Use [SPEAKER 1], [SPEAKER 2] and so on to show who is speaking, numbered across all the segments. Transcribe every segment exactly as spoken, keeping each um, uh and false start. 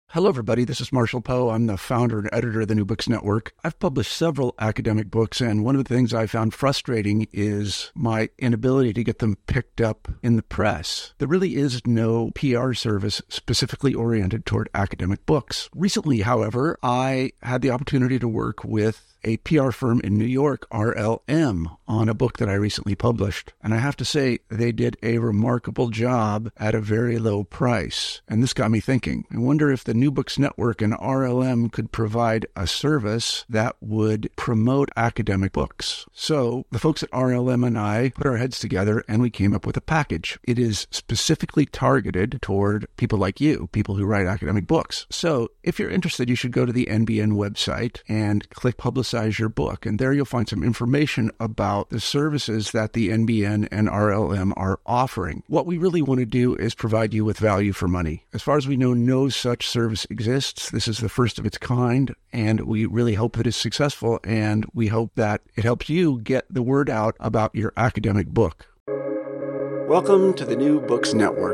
[SPEAKER 1] Hello, everybody. This is Marshall Poe. I'm the founder and editor of the New Books Network. I've published several academic books, and one of the things I found frustrating is my inability to get them picked up in the press. There really is no P R service specifically oriented toward academic books. Recently, however, I had the opportunity to work with a P R firm in New York, R L M, on a book that I recently published. And I have to say, they did a remarkable job at a very low price. And this got me thinking. I wonder if the New Books Network and R L M could provide a service that would promote academic books. So the folks at R L M and I put our heads together and we came up with a package. It is specifically targeted toward people like you, people who write academic books. So if you're interested, you should go to the N B N website and click Publicize your book. And there you'll find some information about the services that the N B N and R L M are offering. What we really want to do is provide you with value for money. As far as we know, no such service exists. This is the first of its kind, and we really hope that it's successful, and we hope that it helps you get the word out about your academic book. Welcome to the New Books Network.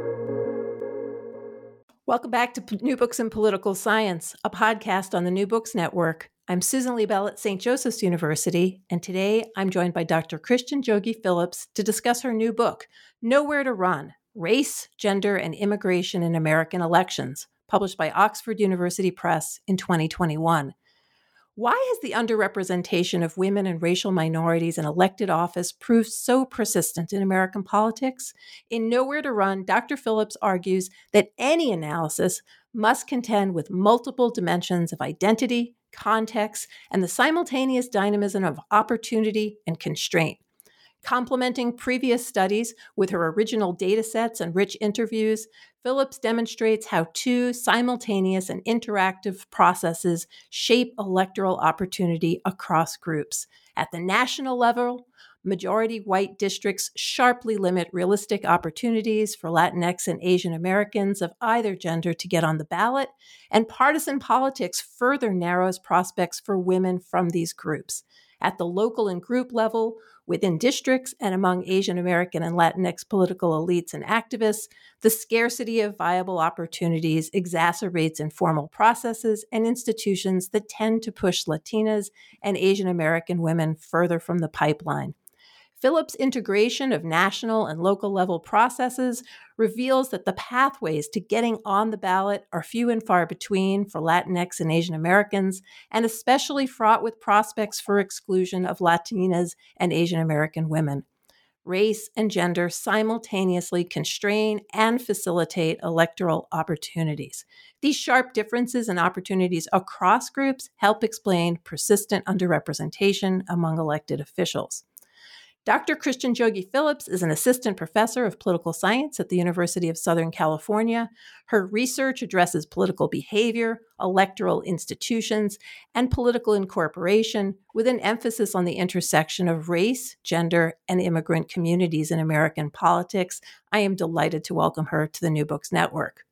[SPEAKER 2] Welcome back to New Books in Political Science, a podcast on the New Books Network. I'm Susan Liebell at Saint Joseph's University, and today I'm joined by Doctor Christian Jogi Phillips to discuss her new book, Nowhere to Run: Race, Gender, and Immigration in American Elections, published by Oxford University Press in twenty twenty-one. Why has the underrepresentation of women and racial minorities in elected office proved so persistent in American politics? In Nowhere to Run, Doctor Phillips argues that any analysis must contend with multiple dimensions of identity, context, and the simultaneous dynamism of opportunity and constraint. Complementing previous studies with her original data sets and rich interviews, Phillips demonstrates how two simultaneous and interactive processes shape electoral opportunity across groups. At the national level, majority white districts sharply limit realistic opportunities for Latinx and Asian Americans of either gender to get on the ballot, and partisan politics further narrows prospects for women from these groups. At the local and group level, within districts and among Asian American and Latinx political elites and activists, the scarcity of viable opportunities exacerbates informal processes and institutions that tend to push Latinas and Asian American women further from the pipeline. Phillips' integration of national and local level processes reveals that the pathways to getting on the ballot are few and far between for Latinx and Asian Americans, and especially fraught with prospects for exclusion of Latinas and Asian American women. Race and gender simultaneously constrain and facilitate electoral opportunities. These sharp differences in opportunities across groups help explain persistent underrepresentation among elected officials. Doctor Christian Jogi Phillips is an assistant professor of political science at the University of Southern California. Her research addresses political behavior, electoral institutions, and political incorporation with an emphasis on the intersection of race, gender, and immigrant communities in American politics. I am delighted to welcome her to the New Books Network.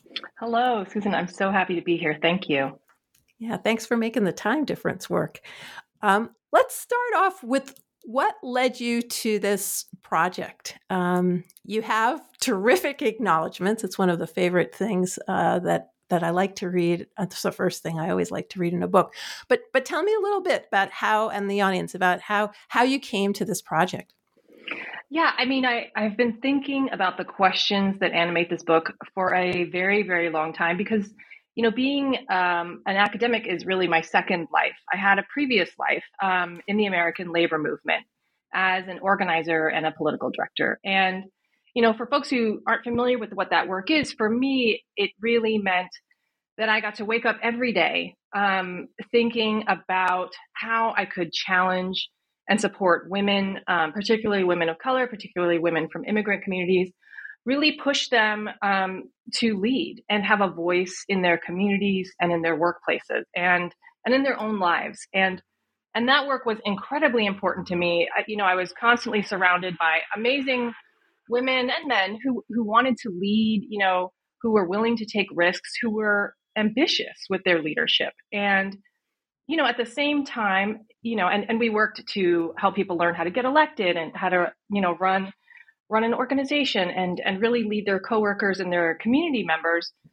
[SPEAKER 3] Hello, Susan. I'm so happy to be here. Thank you.
[SPEAKER 2] Yeah, thanks for making the time difference work. Um, let's start off with what led you to this project? Um, you have terrific acknowledgments. It's one of the favorite things uh, that that I like to read. It's the first thing I always like to read in a book. But but tell me a little bit about how, and the audience, about how how you came to this project.
[SPEAKER 3] Yeah, I mean, I, I've been thinking about the questions that animate this book for a very, very long time because, you know, being um, an academic is really my second life. I had a previous life um, in the American labor movement as an organizer and a political director. And, you know, for folks who aren't familiar with what that work is, for me, it really meant that I got to wake up every day um, thinking about how I could challenge and support women, um, particularly women of color, particularly women from immigrant communities, really push them um, to lead and have a voice in their communities and in their workplaces and and in their own lives. And and that work was incredibly important to me. I, you know, I was constantly surrounded by amazing women and men who who wanted to lead, you know, who were willing to take risks, who were ambitious with their leadership. And, you know, at the same time, you know, and, and we worked to help people learn how to get elected and how to, you know, run run an organization and, and really lead their coworkers and their community members.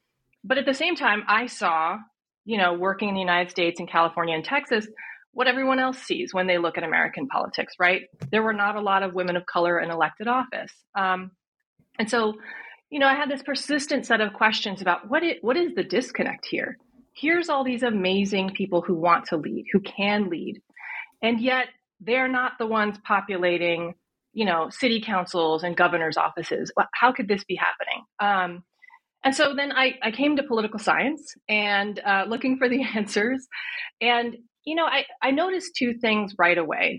[SPEAKER 3] but at the same time, I saw, you know, working in the United States and California and Texas, what everyone else sees when they look at American politics, right? There were not a lot of women of color in elected office. Um, and so, you know, I had this persistent set of questions about what it, what is the disconnect here? Here's all these amazing people who want to lead, who can lead, and yet they're not the ones populating, you know, city councils and governor's offices. How could this be happening? Um, and so then I, I came to political science and uh, looking for the answers. And, you know, I, I noticed two things right away.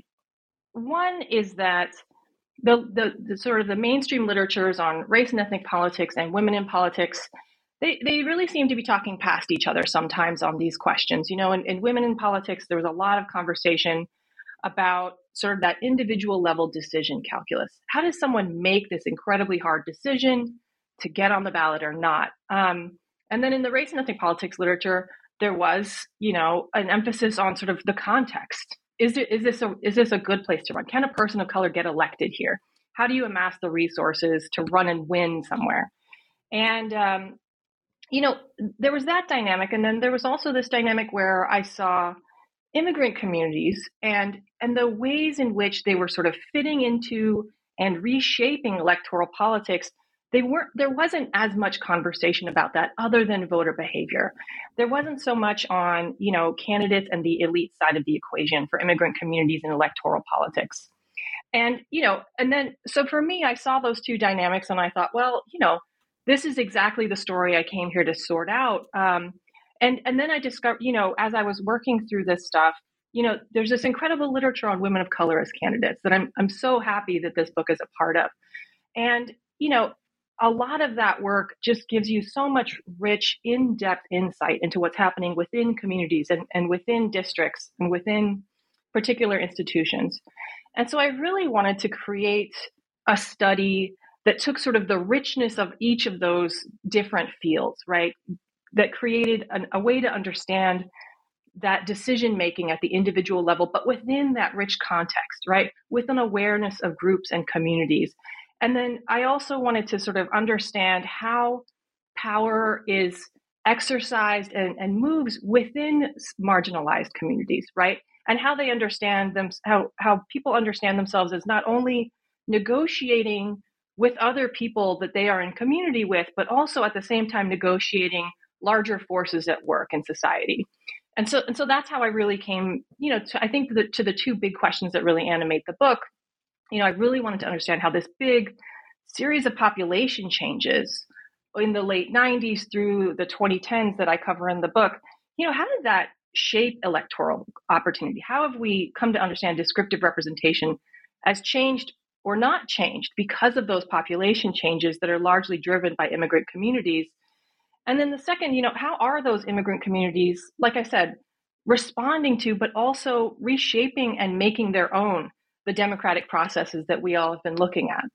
[SPEAKER 3] One is that the, the, the sort of the mainstream literatures on race and ethnic politics and women in politics, they, they really seem to be talking past each other sometimes on these questions. You know, in, in women in politics, there was a lot of conversation about sort of that individual level decision calculus. How does someone make this incredibly hard decision to get on the ballot or not? Um, and then in the race and ethnic politics literature, there was, you know, an emphasis on sort of the context. Is it, is this a, is this a good place to run? Can a person of color get elected here? How do you amass the resources to run and win somewhere? And, um, you know, there was that dynamic. And then there was also this dynamic where I saw immigrant communities and, and the ways in which they were sort of fitting into and reshaping electoral politics. They weren't, there wasn't as much conversation about that other than voter behavior. There wasn't so much on, you know, candidates and the elite side of the equation for immigrant communities in electoral politics. And, you know, and then, so for me, I saw those two dynamics and I thought, well, you know, this is exactly the story I came here to sort out. Um, and, and then I discovered, you know, as I was working through this stuff, you know, there's this incredible literature on women of color as candidates that I'm, I'm so happy that this book is a part of. And, you know, a lot of that work just gives you so much rich, in-depth insight into what's happening within communities and, and within districts and within particular institutions. And so I really wanted to create a study that took sort of the richness of each of those different fields, right? That created an, a way to understand that decision-making at the individual level, but within that rich context, right? With an awareness of groups and communities. And then I also wanted to sort of understand how power is exercised and, and moves within marginalized communities, right? And how they understand them, how, how people understand themselves as not only negotiating with other people that they are in community with, but also at the same time negotiating larger forces at work in society. And so, and so that's how I really came, you know, to, I think the, to the two big questions that really animate the book. You know, I really wanted to understand how this big series of population changes in the late nineties through the twenty tens that I cover in the book, you know, how did that shape electoral opportunity? How have we come to understand descriptive representation as changed or not changed because of those population changes that are largely driven by immigrant communities? And then the second, you know, how are those immigrant communities, like I said, responding to, but also reshaping and making their own the democratic processes that we all have been looking at?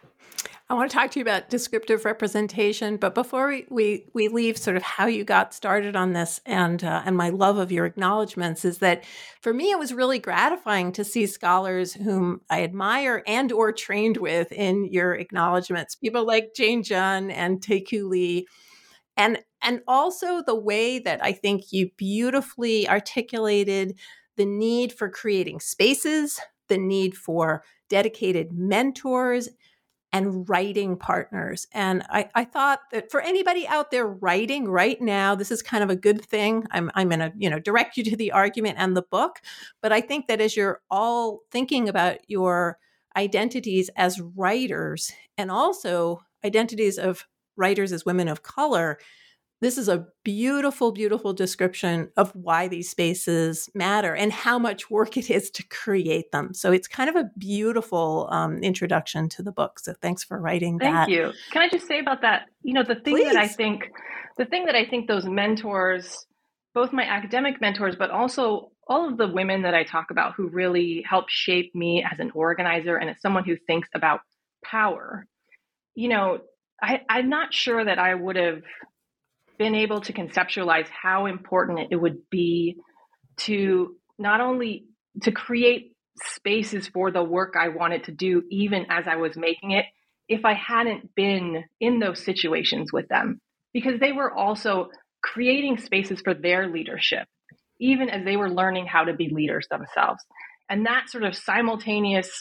[SPEAKER 2] I want to talk to you about descriptive representation, but before we, we, we leave sort of how you got started on this and uh, and my love of your acknowledgments is that for me, it was really gratifying to see scholars whom I admire and or trained with in your acknowledgments, people like Jane Jun and Tae-Kyu Lee. And, and also the way that I think you beautifully articulated the need for creating spaces, the need for dedicated mentors and writing partners. And I, I thought that for anybody out there writing right now, this is kind of a good thing. I'm, I'm going to, you know, direct you to the argument and the book. But I think that as you're all thinking about your identities as writers and also identities of writers as women of color, this is a beautiful, beautiful description of why these spaces matter and how much work it is to create them. So it's kind of a beautiful um, introduction to the book. So thanks for writing
[SPEAKER 3] Thank
[SPEAKER 2] that.
[SPEAKER 3] Thank you. Can I just say about that? You know, the thing
[SPEAKER 2] Please.
[SPEAKER 3] that I think, the thing that I think those mentors, both my academic mentors, but also all of the women that I talk about who really helped shape me as an organizer and as someone who thinks about power, you know, I, I'm not sure that I would have been able to conceptualize how important it would be to not only to create spaces for the work I wanted to do, even as I was making it, if I hadn't been in those situations with them. because they were also creating spaces for their leadership, even as they were learning how to be leaders themselves. And that sort of simultaneous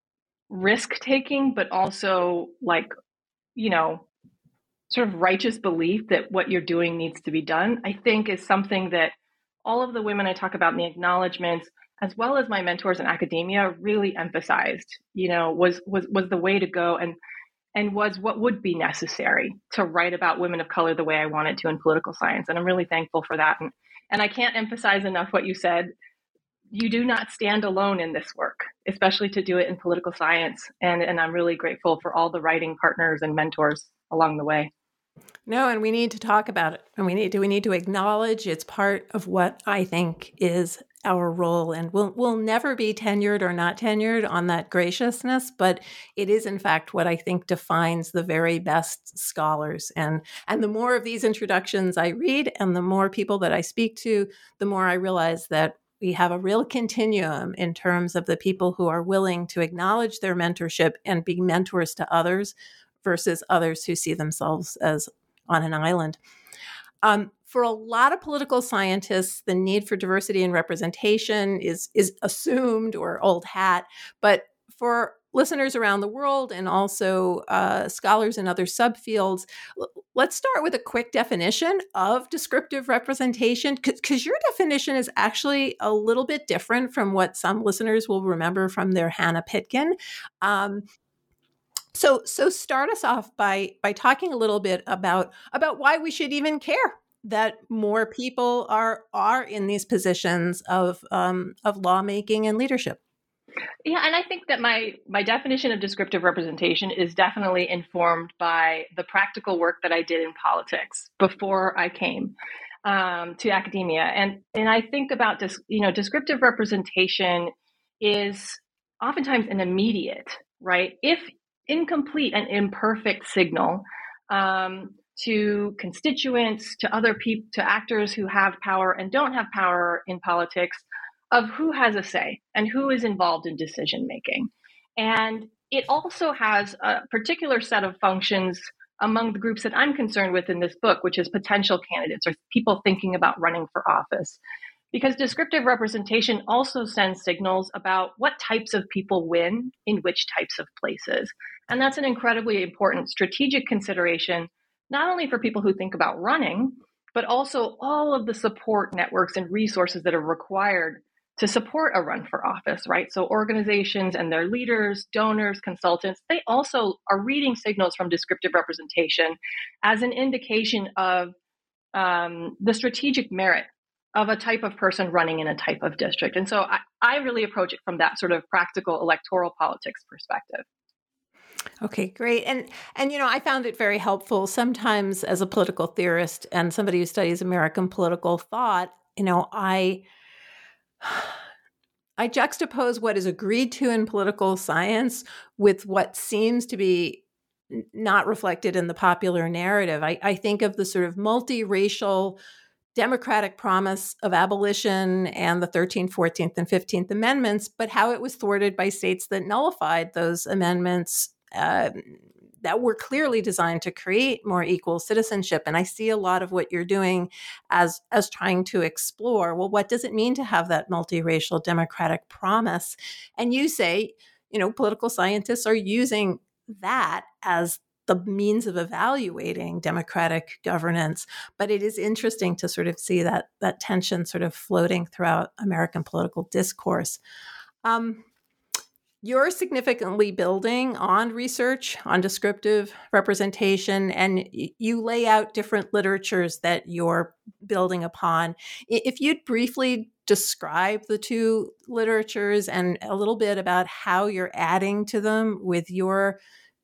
[SPEAKER 3] risk-taking, but also like, you know, sort of righteous belief that what you're doing needs to be done, I think is something that all of the women I talk about in the acknowledgments, as well as my mentors in academia, really emphasized, you know, was was was the way to go, and and was what would be necessary to write about women of color the way I wanted to in political science. And I'm really thankful for that. And and I can't emphasize enough what you said. You do not stand alone in this work, especially to do it in political science. And, and I'm really grateful for all the writing partners and mentors along the way.
[SPEAKER 2] No, and we need to talk about it. And we need to we need to acknowledge it's part of what I think is our role. And we'll we'll never be tenured or not tenured on that graciousness, but it is in fact what I think defines the very best scholars. And and the more of these introductions I read and the more people that I speak to, the more I realize that we have a real continuum in terms of the people who are willing to acknowledge their mentorship and be mentors to others versus others who see themselves as on an island. Um, for a lot of political scientists, the need for diversity and representation is, is assumed or old hat. But for listeners around the world and also uh, scholars in other subfields, l- let's start with a quick definition of descriptive representation, because your definition is actually a little bit different from what some listeners will remember from their Hannah Pitkin. Um, So, so start us off by by talking a little bit about about why we should even care that more people are are in these positions of um, of lawmaking and leadership.
[SPEAKER 3] Yeah, and I think that my my definition of descriptive representation is definitely informed by the practical work that I did in politics before I came um, to academia, and and I think about this. You know, descriptive representation is oftentimes an immediate, right? If incomplete and imperfect signal um, to constituents, to other people, to actors who have power and don't have power in politics, of who has a say and who is involved in decision making. And it also has a particular set of functions among the groups that I'm concerned with in this book, which is potential candidates or people thinking about running for office. Because descriptive representation also sends signals about what types of people win in which types of places. And that's an incredibly important strategic consideration, not only for people who think about running, but also all of the support networks and resources that are required to support a run for office, right? So organizations and their leaders, donors, consultants, they also are reading signals from descriptive representation as an indication of um, the strategic merit of a type of person running in a type of district. And so I, I really approach it from that sort of practical electoral politics perspective.
[SPEAKER 2] Okay, great. And, and, you know, I found it very helpful sometimes as a political theorist and somebody who studies American political thought, you know, I, I juxtapose what is agreed to in political science with what seems to be not reflected in the popular narrative. I, I think of the sort of multiracial Democratic promise of abolition and the thirteenth, fourteenth, and fifteenth Amendments, but how it was thwarted by states that nullified those amendments uh, that were clearly designed to create more equal citizenship. And I see a lot of what you're doing as, as trying to explore, well, what does it mean to have that multiracial democratic promise? And you say, you know, political scientists are using that as the means of evaluating democratic governance. But it is interesting to sort of see that that tension sort of floating throughout American political discourse. Um, you're significantly building on research on descriptive representation, and you lay out different literatures that you're building upon. If you'd briefly describe the two literatures and a little bit about how you're adding to them with your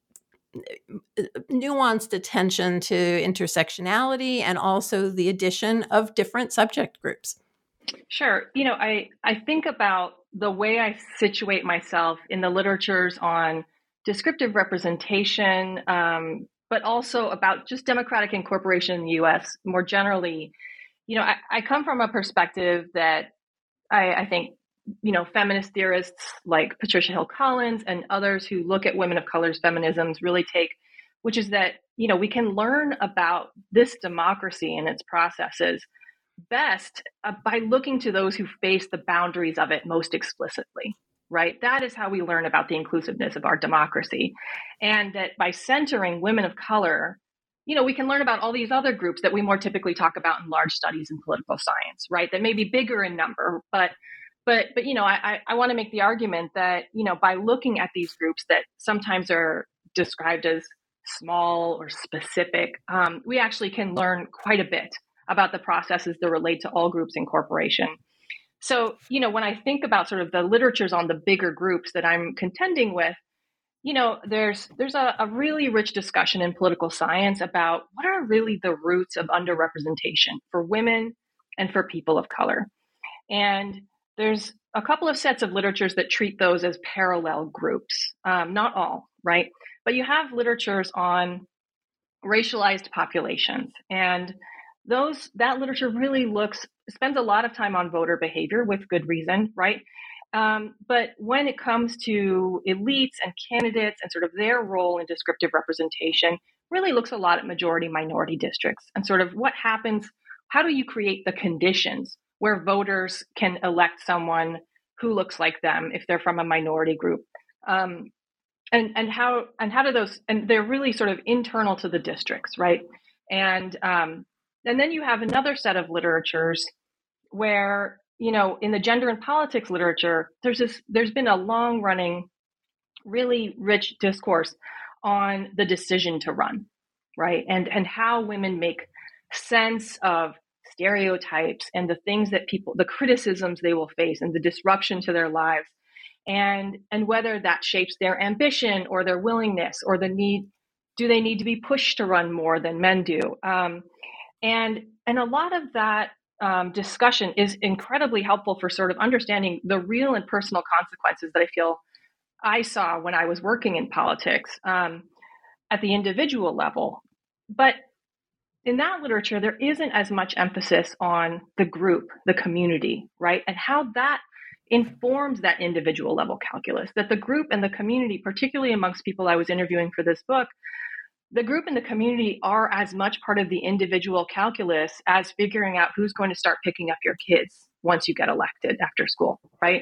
[SPEAKER 2] nuanced attention to intersectionality and also the addition of different subject groups.
[SPEAKER 3] Sure. You know, I, I think about the way I situate myself in the literatures on descriptive representation, um, but also about just democratic incorporation in the U S more generally. You know, I, I come from a perspective that I, I think, you know, feminist theorists like Patricia Hill Collins and others who look at women of color's feminisms really take, which is that you know, we can learn about this democracy and its processes best uh, by looking to those who face the boundaries of it most explicitly, right? That is how we learn about the inclusiveness of our democracy. And that by centering women of color, you know, we can learn about all these other groups that we more typically talk about in large studies in political science, right? That may be bigger in number, but But, but you know, I, I want to make the argument that, you know, by looking at these groups that sometimes are described as small or specific, um, we actually can learn quite a bit about the processes that relate to all groups in corporation. So, you know, when I think about sort of the literatures on the bigger groups that I'm contending with, you know, there's there's a, a really rich discussion in political science about what are really the roots of underrepresentation for women and for people of color. And there's a couple of sets of literatures that treat those as parallel groups, um, not all, right? But you have literatures on racialized populations, and those that literature really looks spends a lot of time on voter behavior with good reason, right? Um, but when it comes to elites and candidates and sort of their role in descriptive representation, really looks a lot at majority minority districts and sort of what happens. How do you create the conditions where voters can elect someone who looks like them if they're from a minority group, um, and and how and how do those and they're really sort of internal to the districts, right? And um, and then you have another set of literatures where, you know, in the gender and politics literature, there's this there's been a long running, really rich discourse on the decision to run, right? And and how women make sense of stereotypes and the things that people, the criticisms they will face and the disruption to their lives, and and whether that shapes their ambition or their willingness or the need, do they need to be pushed to run more than men do? Um, and and a lot of that um, discussion is incredibly helpful for sort of understanding the real and personal consequences that I feel I saw when I was working in politics um, at the individual level. But in that literature, there isn't as much emphasis on the group, the community, right? And how that informs that individual level calculus, that the group and the community, particularly amongst people I was interviewing for this book, the group and the community are as much part of the individual calculus as figuring out who's going to start picking up your kids once you get elected after school, right?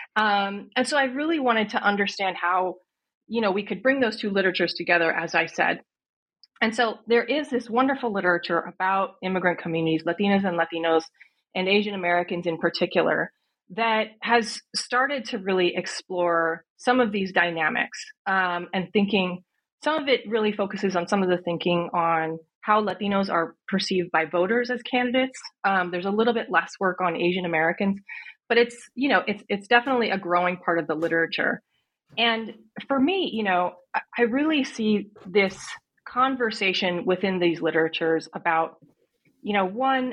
[SPEAKER 3] Um, and so I really wanted to understand how, you know, we could bring those two literatures together, as I said. And so there is this wonderful literature about immigrant communities, Latinas and Latinos, and Asian Americans in particular, that has started to really explore some of these dynamics um, and thinking. Some of it really focuses on some of the thinking on how Latinos are perceived by voters as candidates. Um, there's a little bit less work on Asian Americans, but it's, you know, it's it's definitely a growing part of the literature. And for me, you know, I really see this conversation within these literatures about, you know, one,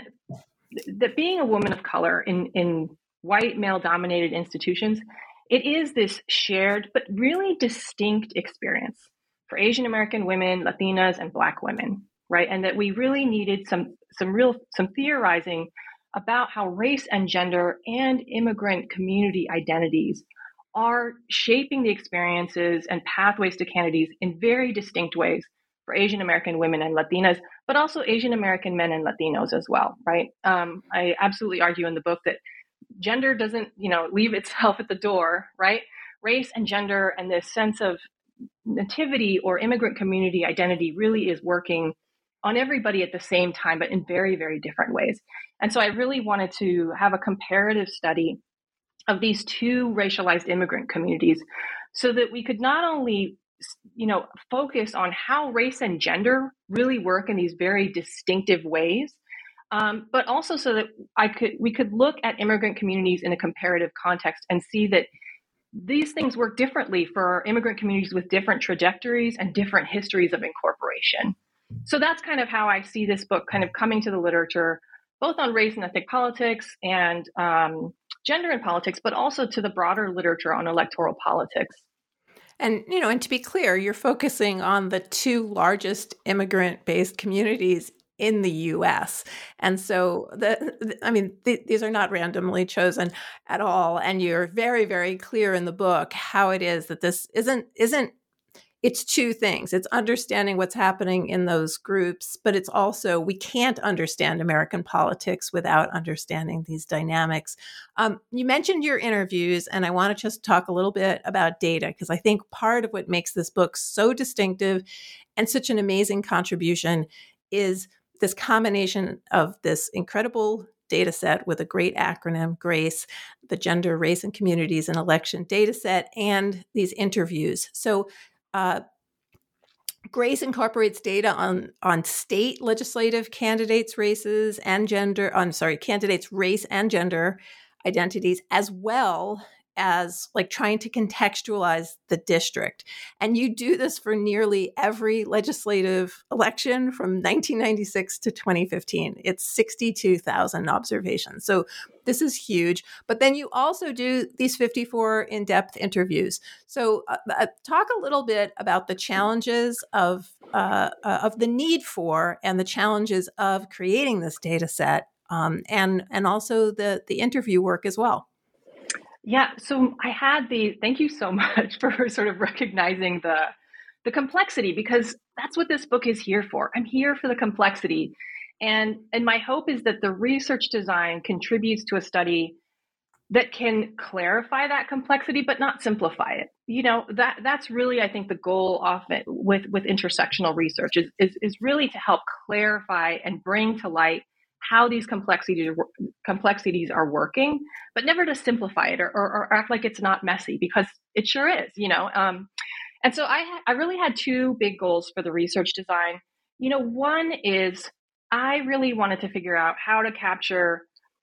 [SPEAKER 3] that being a woman of color in, in white male-dominated institutions, it is this shared but really distinct experience for Asian American women, Latinas, and Black women, right? And that we really needed some some real some theorizing about how race and gender and immigrant community identities are shaping the experiences and pathways to candidacies in very distinct ways for Asian American women and Latinas, but also Asian American men and Latinos as well, right? Um, I absolutely argue in the book that gender doesn't, you know, leave itself at the door, right? Race and gender and this sense of nativity or immigrant community identity really is working on everybody at the same time, but in very, very different ways. And so I really wanted to have a comparative study of these two racialized immigrant communities so that we could not only, you know, focus on how race and gender really work in these very distinctive ways, um, but also so that I could we could look at immigrant communities in a comparative context and see that these things work differently for immigrant communities with different trajectories and different histories of incorporation. So that's kind of how I see this book kind of coming to the literature, both on race and ethnic politics and um, gender and politics, but also to the broader literature on electoral politics.
[SPEAKER 2] And, you know, and to be clear, you're focusing on the two largest immigrant-based communities in the U S. And so, the, the I mean, th- these are not randomly chosen at all. And you're very, very clear in the book how it is that this isn't isn't it's two things. It's understanding what's happening in those groups, but it's also, we can't understand American politics without understanding these dynamics. Um, you mentioned your interviews, and I want to just talk a little bit about data, because I think part of what makes this book so distinctive and such an amazing contribution is this combination of this incredible data set with a great acronym, GRACE, the Gender, Race, and Communities in Election data set, and these interviews. So Uh, GRACE incorporates data on, on state legislative candidates' races and gender, I'm sorry, candidates' race and gender identities, as well as like trying to contextualize the district. And you do this for nearly every legislative election from nineteen ninety-six to twenty fifteen. It's sixty-two thousand observations. So this is huge. But then you also do these fifty-four in-depth interviews. So uh, uh, talk a little bit about the challenges of uh, uh, of the need for and the challenges of creating this data set, um, and and also the the interview work as well.
[SPEAKER 3] Yeah, so I had the, thank you so much for sort of recognizing the the complexity, because that's what this book is here for. I'm here for the complexity. And, and my hope is that the research design contributes to a study that can clarify that complexity, but not simplify it. You know, that that's really, I think, the goal often with, with intersectional research is, is, is really to help clarify and bring to light how these complexities complexities are working, but never to simplify it or, or, or act like it's not messy, because it sure is, you know. Um, and so I, ha- I really had two big goals for the research design. You know, one is I really wanted to figure out how to capture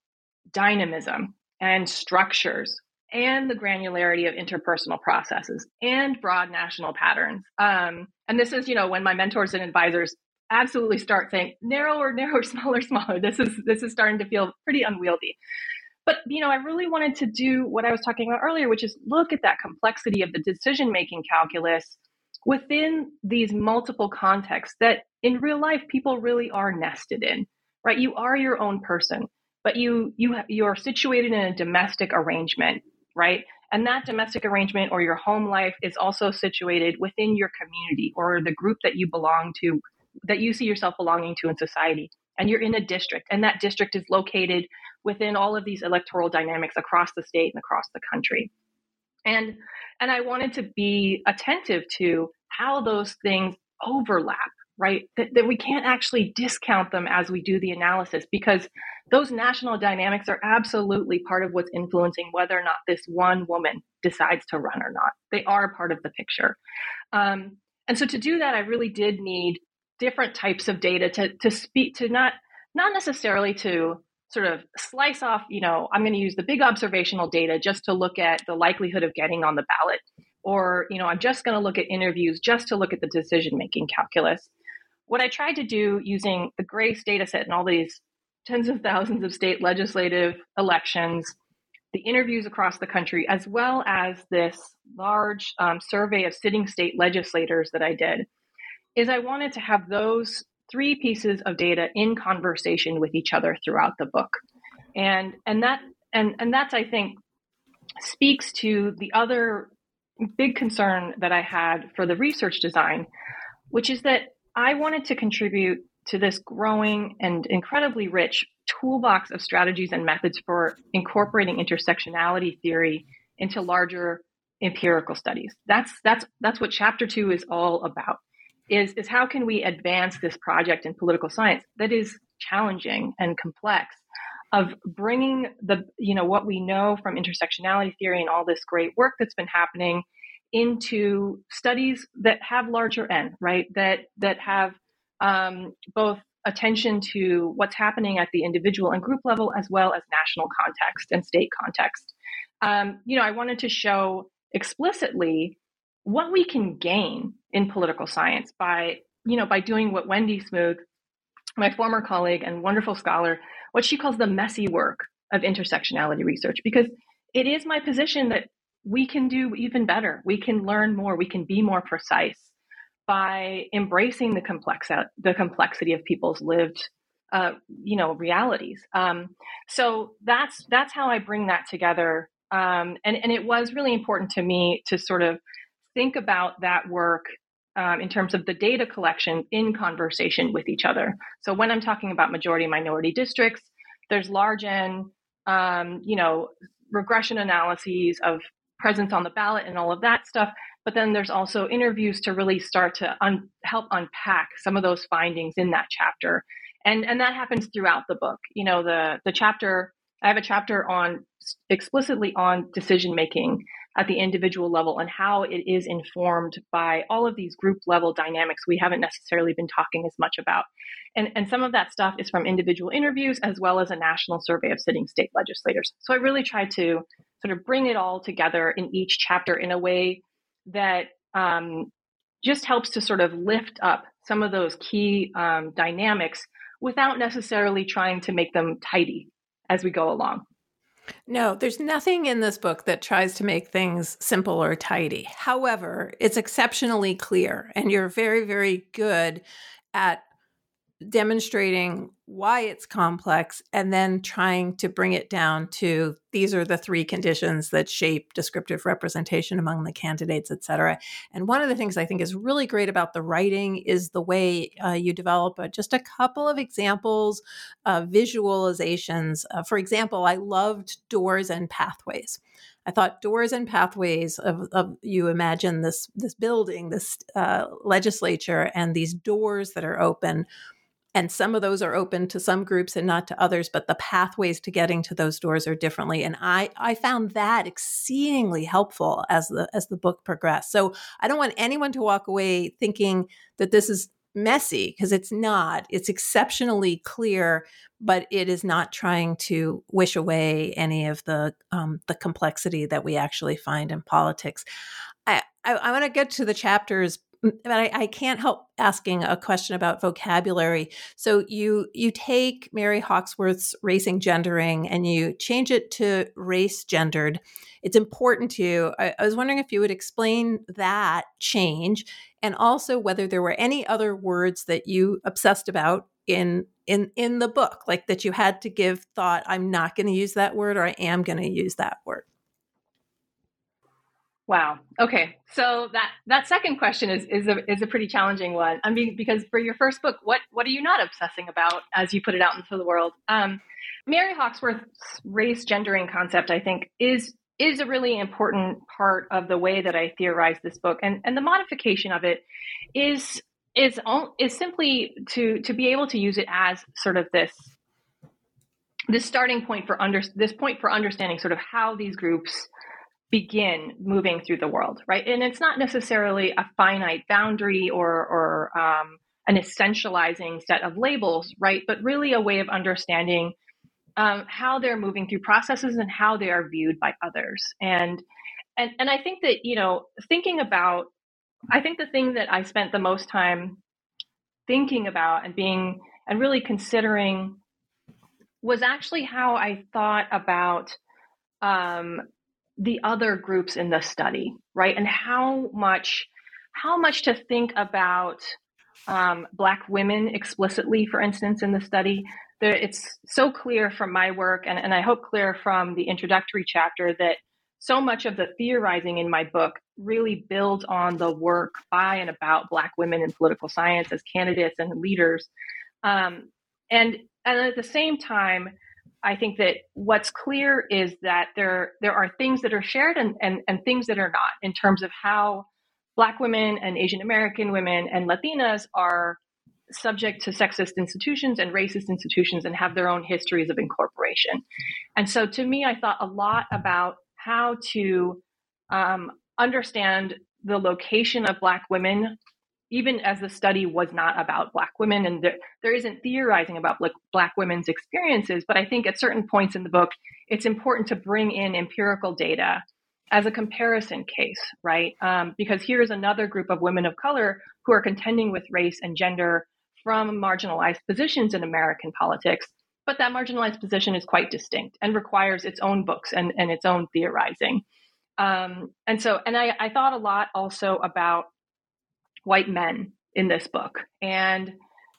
[SPEAKER 3] dynamism and structures and the granularity of interpersonal processes and broad national patterns. Um, and this is, you know, when my mentors and advisors absolutely start saying narrower, narrower, smaller, smaller. This is this is starting to feel pretty unwieldy. But, you know, I really wanted to do what I was talking about earlier, which is look at that complexity of the decision-making calculus within these multiple contexts that in real life people really are nested in, right? You are your own person, but you you you are situated in a domestic arrangement, right? And that domestic arrangement or your home life is also situated within your community or the group that you belong to, that you see yourself belonging to in society. And you're in a district, and that district is located within all of these electoral dynamics across the state and across the country. And and I wanted to be attentive to how those things overlap, right? That, that we can't actually discount them as we do the analysis, because those national dynamics are absolutely part of what's influencing whether or not this one woman decides to run or not. They are part of the picture. Um, and so to do that, I really did need different types of data to to speak to, not not necessarily to sort of slice off, you know, I'm going to use the big observational data just to look at the likelihood of getting on the ballot, or, you know, I'm just going to look at interviews just to look at the decision-making calculus. What I tried to do using the GRACE data set and all these tens of thousands of state legislative elections, the interviews across the country, as well as this large um, survey of sitting state legislators that I did, is I wanted to have those three pieces of data in conversation with each other throughout the book. And and that and, and that's, I think, speaks to the other big concern that I had for the research design, which is that I wanted to contribute to this growing and incredibly rich toolbox of strategies and methods for incorporating intersectionality theory into larger empirical studies. That's that's that's what chapter two is all about. Is, is how can we advance this project in political science that is challenging and complex, of bringing the, you know, what we know from intersectionality theory and all this great work that's been happening into studies that have larger N, right? That, that have um, both attention to what's happening at the individual and group level, as well as national context and state context. Um, you know, I wanted to show explicitly what we can gain in political science by, you know, by doing what Wendy Smoot, my former colleague and wonderful scholar, what she calls the messy work of intersectionality research, because it is my position that we can do even better. We can learn more. We can be more precise by embracing the complex, the complexity of people's lived, uh, you know, realities. Um, so that's that's how I bring that together. Um, and and it was really important to me to sort of think about that work um, in terms of the data collection in conversation with each other. So when I'm talking about majority minority districts, there's large N, um, you know, regression analyses of presence on the ballot and all of that stuff. But then there's also interviews to really start to un- help unpack some of those findings in that chapter. And, and that happens throughout the book. You know, the, the chapter, I have a chapter on explicitly on decision-making at the individual level and how it is informed by all of these group level dynamics we haven't necessarily been talking as much about. And, and some of that stuff is from individual interviews as well as a national survey of sitting state legislators. So I really tried to sort of bring it all together in each chapter in a way that um, just helps to sort of lift up some of those key um, dynamics without necessarily trying to make them tidy as we go along.
[SPEAKER 2] No, there's nothing in this book that tries to make things simple or tidy. However, it's exceptionally clear, and you're very, very good at demonstrating why it's complex and then trying to bring it down to these are the three conditions that shape descriptive representation among the candidates, et cetera. And one of the things I think is really great about the writing is the way uh, you develop uh, just a couple of examples, uh, visualizations. Uh, for example, I loved doors and pathways. I thought doors and pathways of, of you imagine this, this building, this uh, legislature, and these doors that are open. And some of those are open to some groups and not to others, but the pathways to getting to those doors are differently. And I, I found that exceedingly helpful as the as the book progressed. So I don't want anyone to walk away thinking that this is messy, because it's not. It's exceptionally clear, but it is not trying to wish away any of the um, the complexity that we actually find in politics. I, I, I want to get to the chapters, but I, I can't help asking a question about vocabulary. So you you take Mary Hawkesworth's racing gendering and you change it to race gendered. It's important to you. I, I was wondering if you would explain that change, and also whether there were any other words that you obsessed about in in in the book, like that you had to give thought, I'm not going to use that word, or I am going to use that word.
[SPEAKER 3] Wow. Okay. So that, that second question is, is a, is a pretty challenging one. I mean, because for your first book, what, what are you not obsessing about as you put it out into the world? Um, Mary Hawkesworth's race gendering concept, I think, is, is a really important part of the way that I theorize this book. And, and the modification of it is, is, is simply to, to be able to use it as sort of this, this starting point for under, this point for understanding sort of how these groups begin moving through the world, right? And it's not necessarily a finite boundary or, or um, an essentializing set of labels, right? But really a way of understanding um, how they're moving through processes and how they are viewed by others. And, and, and I think that, you know, thinking about, I think the thing that I spent the most time thinking about and being, and really considering was actually how I thought about um, the other groups in the study, right? And how much, how much to think about um, Black women explicitly, for instance, in the study. There, it's so clear from my work, and, and I hope clear from the introductory chapter, that so much of the theorizing in my book really builds on the work by and about Black women in political science as candidates and leaders. Um, and, and at the same time, I think that what's clear is that there there are things that are shared and, and, and things that are not, in terms of how Black women and Asian American women and Latinas are subject to sexist institutions and racist institutions and have their own histories of incorporation. And so to me, I thought a lot about how to um, understand the location of Black women, even as the study was not about Black women, and there, there isn't theorizing about Black, Black women's experiences. But I think at certain points in the book, it's important to bring in empirical data as a comparison case, right? Um, because here's another group of women of color who are contending with race and gender from marginalized positions in American politics. But that marginalized position is quite distinct and requires its own books and, and its own theorizing. Um, and so, and I, I thought a lot also about white men in this book. And,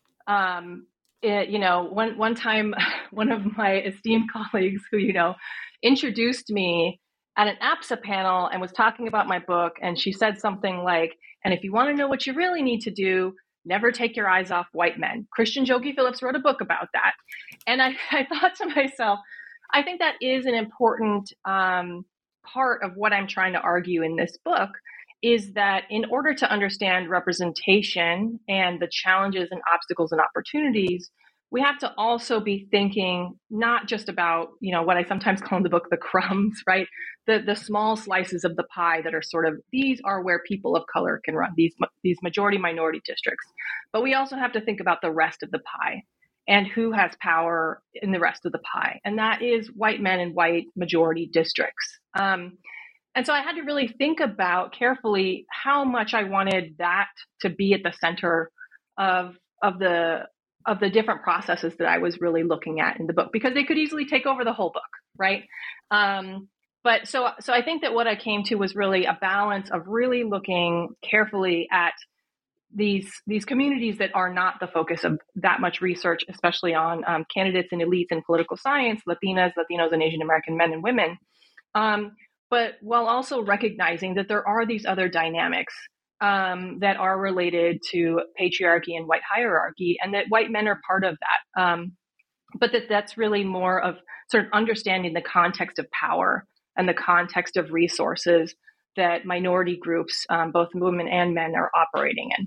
[SPEAKER 3] um, it, you know, one, one time, one of my esteemed colleagues who, you know, introduced me at an A P S A panel and was talking about my book. And she said something like, and if you want to know what you really need to do, never take your eyes off white men. Christian Jogi Phillips wrote a book about that. And I, I thought to myself, I think that is an important um, part of what I'm trying to argue in this book, is that in order to understand representation and the challenges and obstacles and opportunities, we have to also be thinking not just about, you know, what I sometimes call in the book, the crumbs, right? The the small slices of the pie that are sort of, these are where people of color can run, these, these majority minority districts. But we also have to think about the rest of the pie and who has power in the rest of the pie. And that is white men in white majority districts. Um, and so I had to really think about carefully how much I wanted that to be at the center of, of the of the different processes that I was really looking at in the book, because they could easily take over the whole book, right? Um, but so, so I think that what I came to was really a balance of really looking carefully at these these communities that are not the focus of that much research, especially on um, candidates and elites in political science, Latinas, Latinos, and Asian American men and women. Um, but while also recognizing that there are these other dynamics Um, that are related to patriarchy and white hierarchy, and that white men are part of that. Um, but that that's really more of sort of understanding the context of power and the context of resources that minority groups, um, both women and men, are operating in.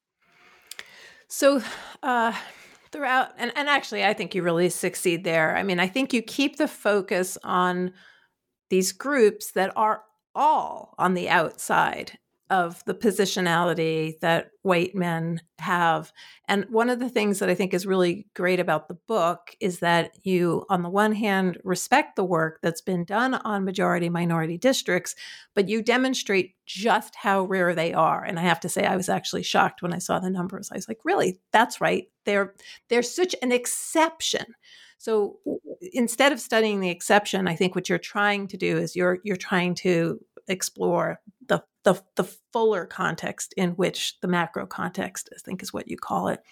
[SPEAKER 2] So uh, throughout, and, and actually, I think you really succeed there. I mean, I think you keep the focus on these groups that are all on the outside of the positionality that white men have. And one of the things that I think is really great about the book is that you, on the one hand, respect the work that's been done on majority minority districts, but you demonstrate just how rare they are. And I have to say, I was actually shocked when I saw the numbers. I was like, really? That's right. They're, they're such an exception. So instead of studying the exception, I think what you're trying to do is you're, you're trying to explore the, the the fuller context in which the macro context, I think, is what you call it.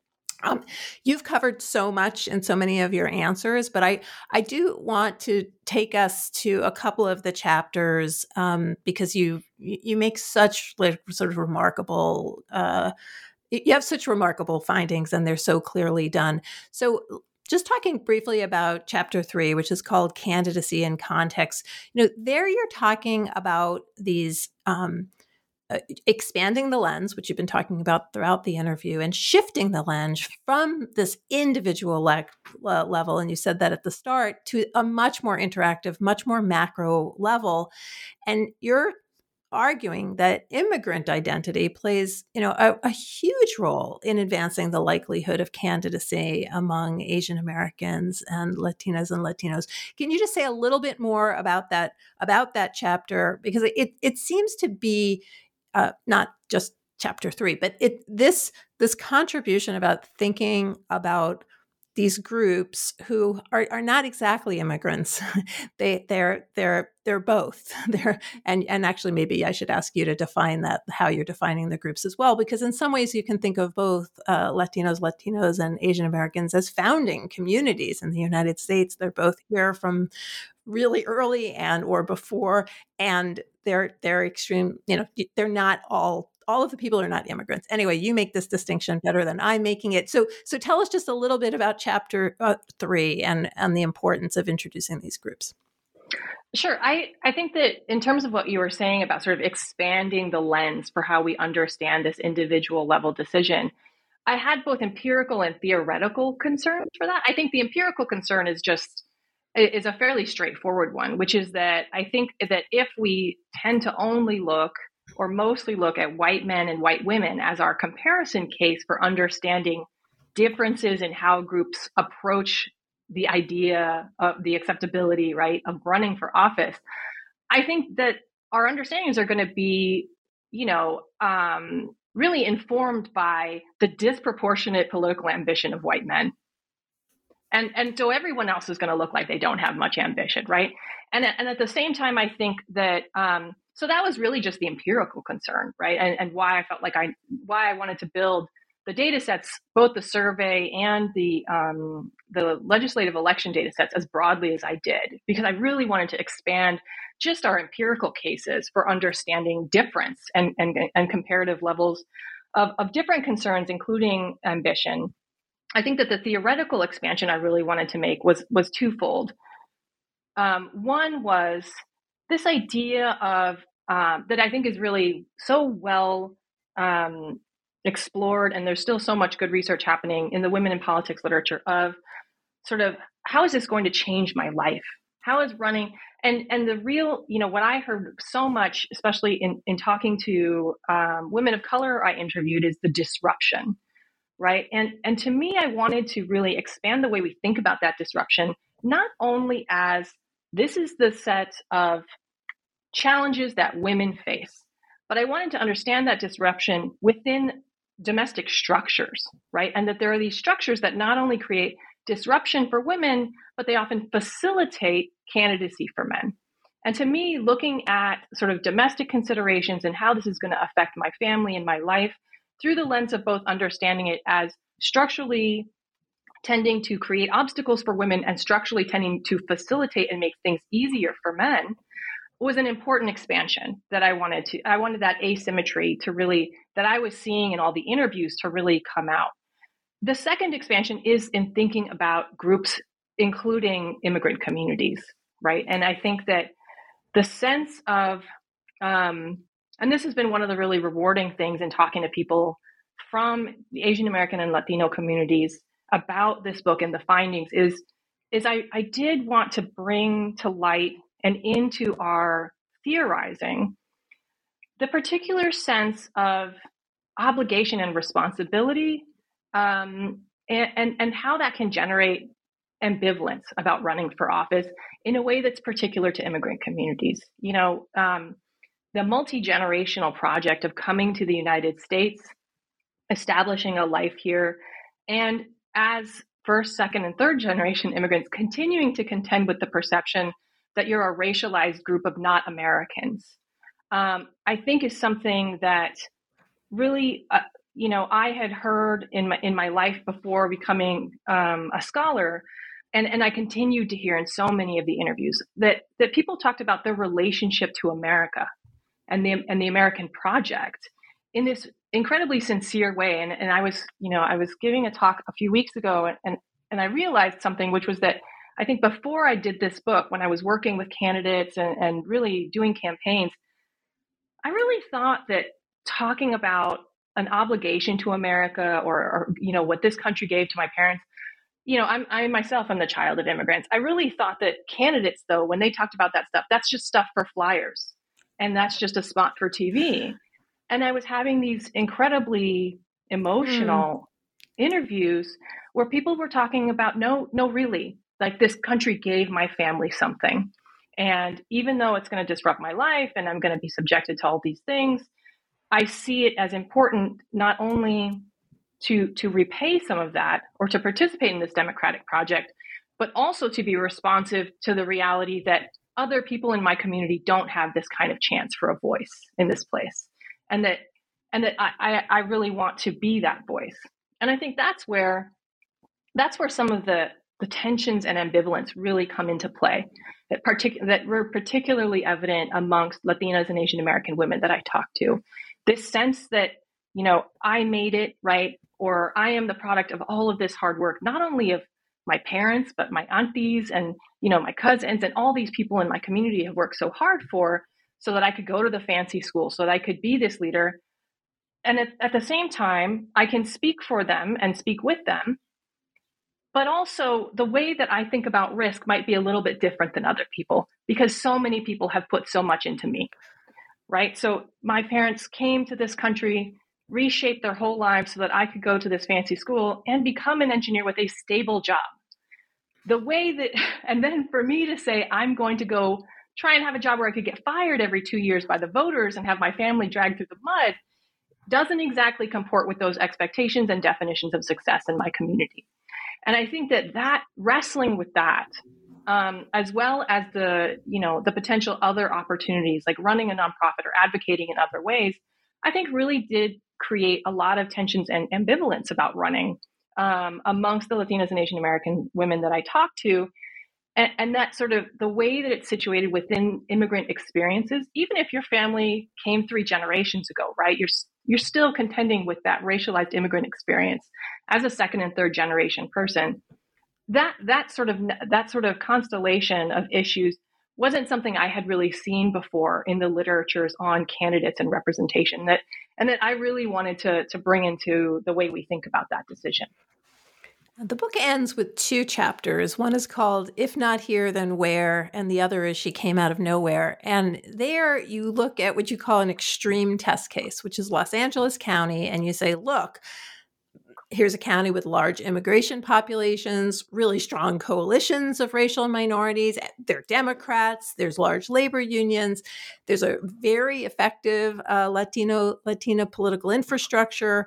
[SPEAKER 2] Um, you've covered so much in so many of your answers, but I I do want to take us to a couple of the chapters um, because you you make such like sort of remarkable uh, you have such remarkable findings, and they're so clearly done. So, just talking briefly about chapter three, which is called Candidacy and Context, you know, there you're talking about these um, uh, expanding the lens, which you've been talking about throughout the interview, and shifting the lens from this individual le- uh, level, and you said that at the start, to a much more interactive, much more macro level. And you're arguing that immigrant identity plays, you know, a, a huge role in advancing the likelihood of candidacy among Asian Americans and Latinas and Latinos. Can you just say a little bit more about that, about that chapter? Because it it seems to be uh, not just chapter three, but it this this contribution about thinking about these groups who are, are not exactly immigrants. they they're they're they're both. They're and and actually maybe I should ask you to define that, how you're defining the groups as well, because in some ways you can think of both uh, Latinos, Latinos, and Asian Americans as founding communities in the United States. They're both here from really early and or before, and they're they're extreme. You know, they're not all. All of the people are not immigrants. Anyway, you make this distinction better than I'm making it. So, so tell us just a little bit about chapter uh, three and, and the importance of introducing these groups.
[SPEAKER 3] Sure. I, I think that in terms of what you were saying about sort of expanding the lens for how we understand this individual level decision, I had both empirical and theoretical concerns for that. I think the empirical concern is just is a fairly straightforward one, which is that I think that if we tend to only look or mostly look at white men and white women as our comparison case for understanding differences in how groups approach the idea of the acceptability, right, of running for office, I think that our understandings are going to be, you know, um, really informed by the disproportionate political ambition of white men. And, and so everyone else is going to look like they don't have much ambition, right? And, and at the same time, I think that, um, so that was really just the empirical concern, right? And, and why I felt like I, why I wanted to build the data sets, both the survey and the um, the legislative election data sets, as broadly as I did, because I really wanted to expand just our empirical cases for understanding difference and, and, and comparative levels of, of different concerns, including ambition. I think that the theoretical expansion I really wanted to make was, was twofold. Um, one was this idea of, um, that I think is really so well um, explored, and there's still so much good research happening in the women in politics literature, of sort of, how is this going to change my life? How is running, and and the real, you know, what I heard so much, especially in, in talking to um, women of color I interviewed, is the disruption, right? And, and to me, I wanted to really expand the way we think about that disruption, not only as this is the set of challenges that women face, but I wanted to understand that disruption within domestic structures, right? And that there are these structures that not only create disruption for women, but they often facilitate candidacy for men. And to me, looking at sort of domestic considerations and how this is going to affect my family and my life through the lens of both understanding it as structurally tending to create obstacles for women and structurally tending to facilitate and make things easier for men, was an important expansion that I wanted to, I wanted that asymmetry to really, that I was seeing in all the interviews to really come out. The second expansion is in thinking about groups, including immigrant communities, right? And I think that the sense of, um, and this has been one of the really rewarding things in talking to people from the Asian American and Latino communities about this book and the findings, is, is I, I did want to bring to light and into our theorizing the particular sense of obligation and responsibility, um, and, and, and how that can generate ambivalence about running for office in a way that's particular to immigrant communities. You know, um, the multi-generational project of coming to the United States, establishing a life here, and as first, second, and third generation immigrants, continuing to contend with the perception that you're a racialized group of not Americans, um, I think is something that really, uh, you know, I had heard in my in my life before becoming um, a scholar, and, and I continued to hear in so many of the interviews that that people talked about their relationship to America and the and the American project in this incredibly sincere way. And and I was, you know, I was giving a talk a few weeks ago, and and, and I realized something, which was that I think before I did this book, when I was working with candidates and, and really doing campaigns, I really thought that talking about an obligation to America, or, or, you know, what this country gave to my parents, you know, I'm, I myself am the child of immigrants. I really thought that candidates, though, when they talked about that stuff, that's just stuff for flyers, and that's just a spot for T V. And I was having these incredibly emotional mm. interviews where people were talking about, no, no, really, like, this country gave my family something. And even though it's going to disrupt my life and I'm going to be subjected to all these things, I see it as important not only to, to repay some of that or to participate in this democratic project, but also to be responsive to the reality that other people in my community don't have this kind of chance for a voice in this place. And that, and that I, I really want to be that voice. And I think that's where, that's where some of the, the tensions and ambivalence really come into play, that partic- that were particularly evident amongst Latinas and Asian American women that I talked to. This sense that, you know, I made it, right? Or I am the product of all of this hard work, not only of my parents, but my aunties and, you know, my cousins and all these people in my community have worked so hard for, so that I could go to the fancy school, so that I could be this leader. And at, at the same time, I can speak for them and speak with them. But also the way that I think about risk might be a little bit different than other people, because so many people have put so much into me, right? So my parents came to this country, reshaped their whole lives so that I could go to this fancy school and become an engineer with a stable job. The way that, and then for me to say, I'm going to go try and have a job where I could get fired every two years by the voters and have my family dragged through the mud, doesn't exactly comport with those expectations and definitions of success in my community. And I think that that wrestling with that, um, as well as the, you know, the potential other opportunities like running a nonprofit or advocating in other ways, I think really did create a lot of tensions and ambivalence about running um, amongst the Latinas and Asian American women that I talk to. And, and that sort of the way that it's situated within immigrant experiences, even if your family came three generations ago, right? You're you're still contending with that racialized immigrant experience as a second and third generation person. That that sort of that sort of constellation of issues wasn't something I had really seen before in the literatures on candidates and representation. That and that I really wanted to to bring into the way we think about that decision.
[SPEAKER 2] The book ends with two chapters. One is called If Not Here, Then Where? And the other is She Came Out of Nowhere. And there you look at what you call an extreme test case, which is Los Angeles County. And you say, look, here's a county with large immigration populations, really strong coalitions of racial minorities. They're Democrats. There's large labor unions. There's a very effective uh, Latino Latina political infrastructure.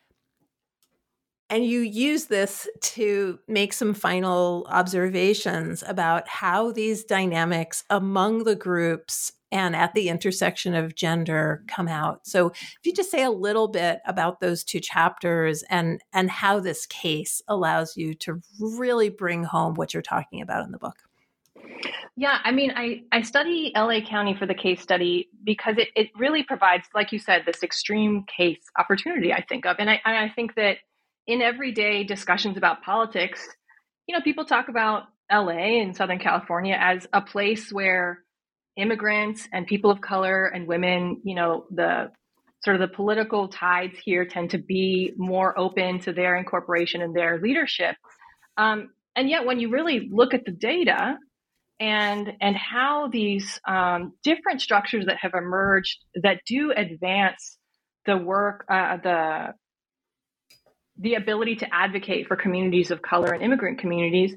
[SPEAKER 2] And you use this to make some final observations about how these dynamics among the groups and at the intersection of gender come out. So if you just say a little bit about those two chapters and, and how this case allows you to really bring home what you're talking about in the book.
[SPEAKER 3] Yeah, I mean, I, I study L A County for the case study because it, it really provides, like you said, this extreme case opportunity I think of. And I, and I think that in everyday discussions about politics, you know, people talk about L A and Southern California as a place where immigrants and people of color and women, you know, the sort of the political tides here tend to be more open to their incorporation and their leadership. Um, and yet when you really look at the data and and how these um, different structures that have emerged that do advance the work, uh, the the ability to advocate for communities of color and immigrant communities,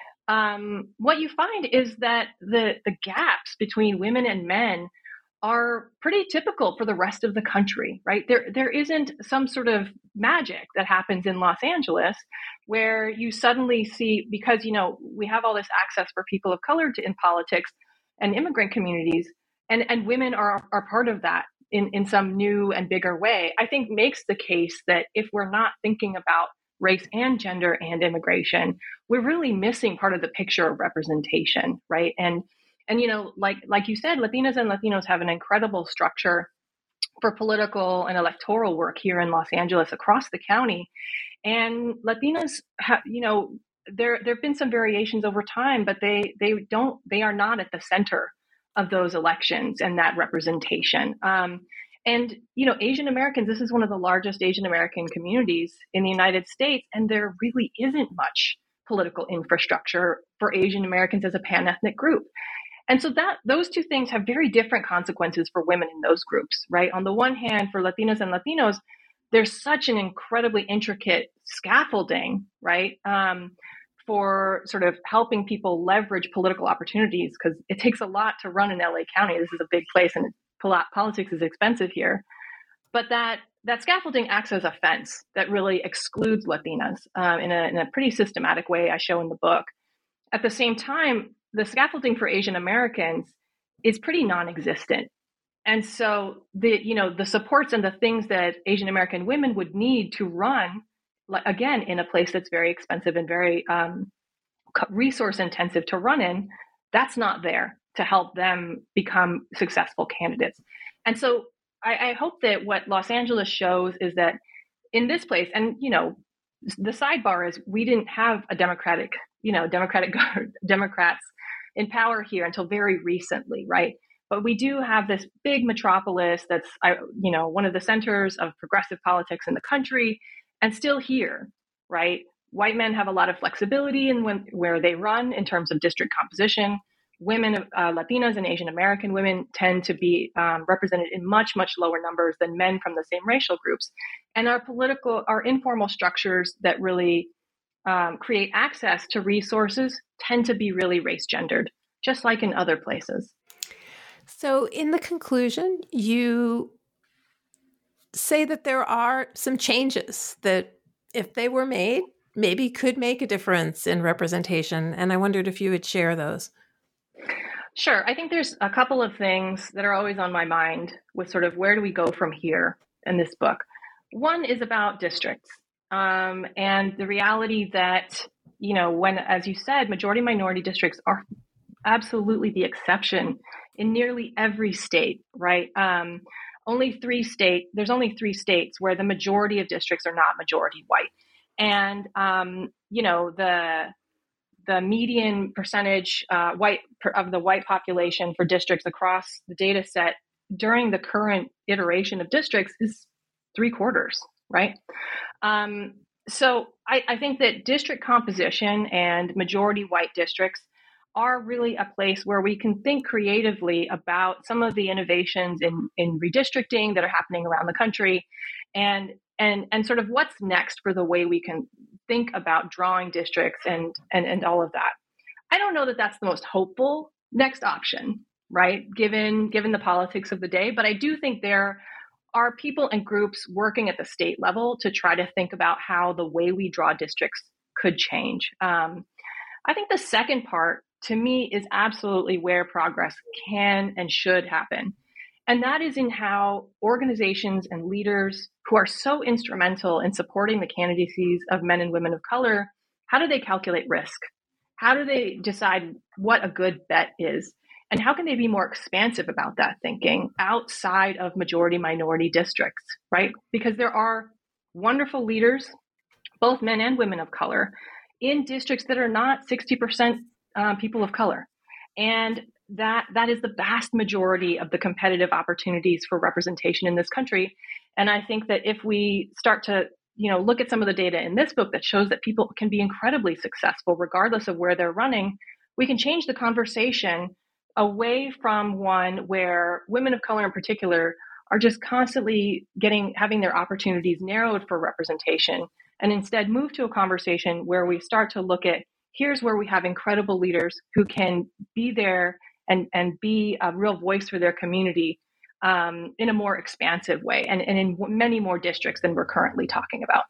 [SPEAKER 3] um, what you find is that the, the gaps between women and men are pretty typical for the rest of the country, right? There, there isn't some sort of magic that happens in Los Angeles where you suddenly see, because, you know, we have all this access for people of color to, in politics and immigrant communities, and, and women are, are part of that in, in some new and bigger way, I think makes the case that if we're not thinking about race and gender and immigration, we're really missing part of the picture of representation, right? And And, you know, like like you said, Latinas and Latinos have an incredible structure for political and electoral work here in Los Angeles across the county. And Latinas have, you know, there there have been some variations over time, but they they don't they are not at the center of those elections and that representation. Um, and, you know, Asian Americans, this is one of the largest Asian American communities in the United States, and there really isn't much political infrastructure for Asian Americans as a pan-ethnic group. And so that those two things have very different consequences for women in those groups, right? On the one hand, for Latinas and Latinos, there's such an incredibly intricate scaffolding, right? Um, for sort of helping people leverage political opportunities, because it takes a lot to run in L A County. This is a big place and politics is expensive here. But that that scaffolding acts as a fence that really excludes Latinas um, in, a, in a pretty systematic way, I show in the book. At the same time, the scaffolding for Asian Americans is pretty non-existent. And so the, you know, the supports and the things that Asian American women would need to run, like, again, in a place that's very expensive and very um, resource intensive to run in, that's not there to help them become successful candidates. And so I, I hope that what Los Angeles shows is that in this place, and, you know, the sidebar is we didn't have a Democratic, you know, Democratic Democrats in power here until very recently, right? But we do have this big metropolis that's, you know, one of the centers of progressive politics in the country, and still here, right? White men have a lot of flexibility in when, where they run in terms of district composition. Women, uh, Latinas and Asian American women tend to be um, represented in much, much lower numbers than men from the same racial groups. And our political, our informal structures that really um, create access to resources tend to be really race gendered, just like in other places.
[SPEAKER 2] So in the conclusion, you say that there are some changes that, if they were made, maybe could make a difference in representation. And I wondered if you would share those.
[SPEAKER 3] Sure. I think there's a couple of things that are always on my mind with sort of where do we go from here in this book. One is about districts um, and the reality that, you know, when, as you said, majority minority districts are absolutely the exception in nearly every state, right? Um, only three state, there's only three states where the majority of districts are not majority white. And, um, you know, the the median percentage uh, white of the white population for districts across the data set during the current iteration of districts is three quarters, right? Um, so I, I think that district composition and majority white districts are really a place where we can think creatively about some of the innovations in, in redistricting that are happening around the country, and and and sort of what's next for the way we can think about drawing districts and and, and all of that. I don't know that that's the most hopeful next option, right? Given given the politics of the day, but I do think there are people and groups working at the state level to try to think about how the way we draw districts could change. Um, I think the second part, to me, is absolutely where progress can and should happen. And that is in how organizations and leaders who are so instrumental in supporting the candidacies of men and women of color, how do they calculate risk? How do they decide what a good bet is? And how can they be more expansive about that thinking outside of majority minority districts, right? Because there are wonderful leaders, both men and women of color, in districts that are not sixty percent uh, people of color. And that that is the vast majority of the competitive opportunities for representation in this country. And I think that if we start to, you know, look at some of the data in this book that shows that people can be incredibly successful regardless of where they're running, we can change the conversation away from one where women of color in particular are just constantly getting having their opportunities narrowed for representation, and instead move to a conversation where we start to look at, here's where we have incredible leaders who can be there and, and be a real voice for their community um, in a more expansive way, and, and in many more districts than we're currently talking about.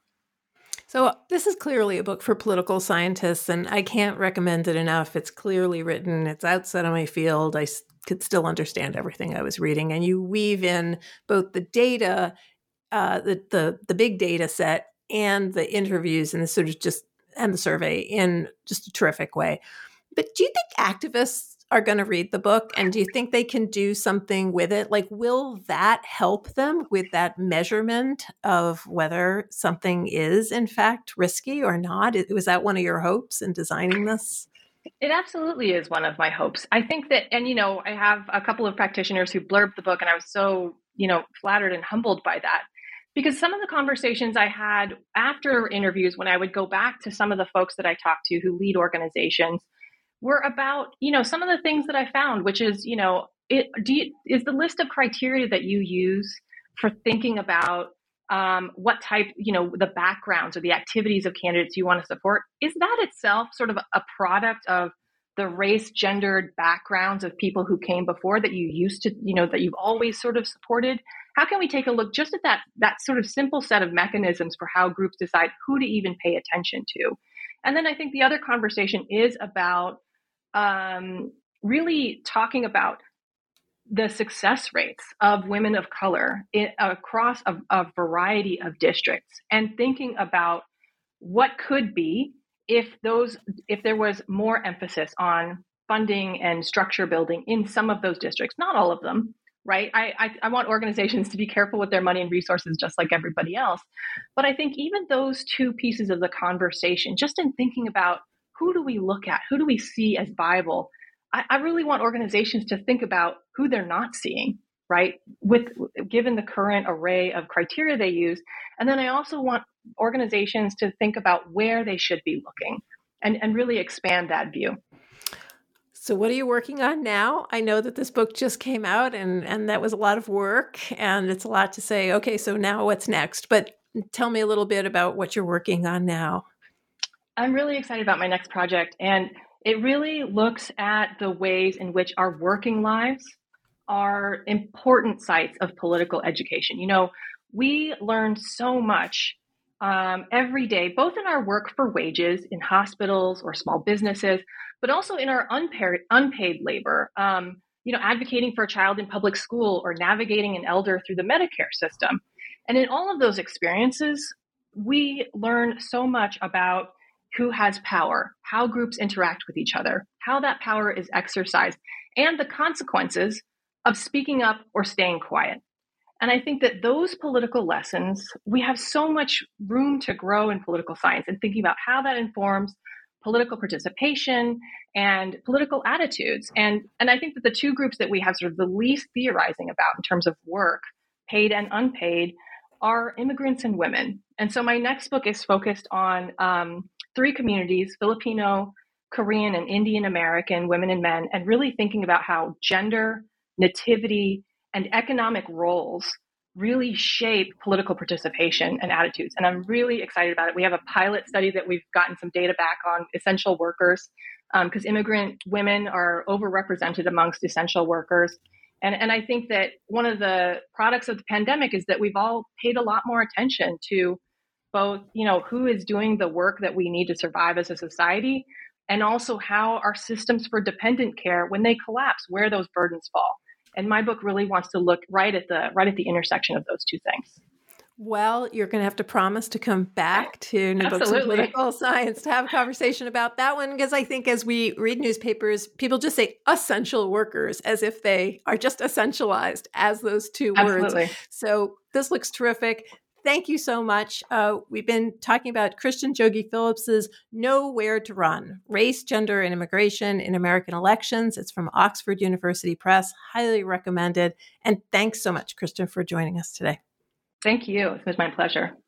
[SPEAKER 2] So this is clearly a book for political scientists, and I can't recommend it enough. It's clearly written. It's outside of my field. I could still understand everything I was reading. And you weave in both the data, uh, the, the the big data set, and the interviews and the sort of just and the survey in just a terrific way. But do you think activists are going to read the book, and do you think they can do something with it? Like, will that help them with that measurement of whether something is in fact risky or not? Was that one of your hopes in designing this?
[SPEAKER 3] It absolutely is one of my hopes. I think that, and you know, I have a couple of practitioners who blurbed the book, and I was so, you know, flattered and humbled by that. Because some of the conversations I had after interviews, when I would go back to some of the folks that I talked to who lead organizations, were about, you know, some of the things that I found, which is, you know, it, do you, is the list of criteria that you use for thinking about um, what type, you know, the backgrounds or the activities of candidates you want to support, is that itself sort of a product of the race gendered backgrounds of people who came before that you used to, you know, that you've always sort of supported? How can we take a look just at that, that sort of simple set of mechanisms for how groups decide who to even pay attention to? And then I think the other conversation is about um, really talking about the success rates of women of color in, across a, a variety of districts, and thinking about what could be if those if there was more emphasis on funding and structure building in some of those districts, not all of them, right? I, I, I want organizations to be careful with their money and resources just like everybody else. But I think even those two pieces of the conversation, just in thinking about who do we look at, who do we see as viable, I, I really want organizations to think about who they're not seeing, right? With given the current array of criteria they use. And then I also want organizations to think about where they should be looking, and, and really expand that view.
[SPEAKER 2] So what are you working on now? I know that this book just came out, and, and that was a lot of work, and it's a lot to say, okay, so now what's next? But tell me a little bit about what you're working on now.
[SPEAKER 3] I'm really excited about my next project, and it really looks at the ways in which our working lives are important sites of political education. You know, we learn so much um, every day, both in our work for wages in hospitals or small businesses, but also in our unpaid, unpaid labor, um, you know, advocating for a child in public school or navigating an elder through the Medicare system. And in all of those experiences, we learn so much about who has power, how groups interact with each other, how that power is exercised, and the consequences of speaking up or staying quiet. And I think that those political lessons, we have so much room to grow in political science and thinking about how that informs political participation and political attitudes. And, and I think that the two groups that we have sort of the least theorizing about in terms of work, paid and unpaid, are immigrants and women. And so my next book is focused on um, three communities, Filipino, Korean, and Indian American women and men, and really thinking about how gender, nativity, and economic roles really shape political participation and attitudes. And I'm really excited about it. We have a pilot study that we've gotten some data back on essential workers, because um, immigrant women are overrepresented amongst essential workers. And, and I think that one of the products of the pandemic is that we've all paid a lot more attention to both, you know, who is doing the work that we need to survive as a society, and also how our systems for dependent care, when they collapse, where those burdens fall. And my book really wants to look right at the right at the intersection of those two things.
[SPEAKER 2] Well, you're going to have to promise to come back to New Books in Political Science to have a conversation about that one, because I think as we read newspapers, people just say essential workers as if they are just essentialized as those two
[SPEAKER 3] Absolutely.
[SPEAKER 2] words. So this looks terrific. Thank you so much. Uh, we've been talking about Christian Jogi Phillips's Know Where to Run, Race, Gender, and Immigration in American Elections. It's from Oxford University Press. Highly recommended. And thanks so much, Christian, for joining us today.
[SPEAKER 3] Thank you. It was my pleasure.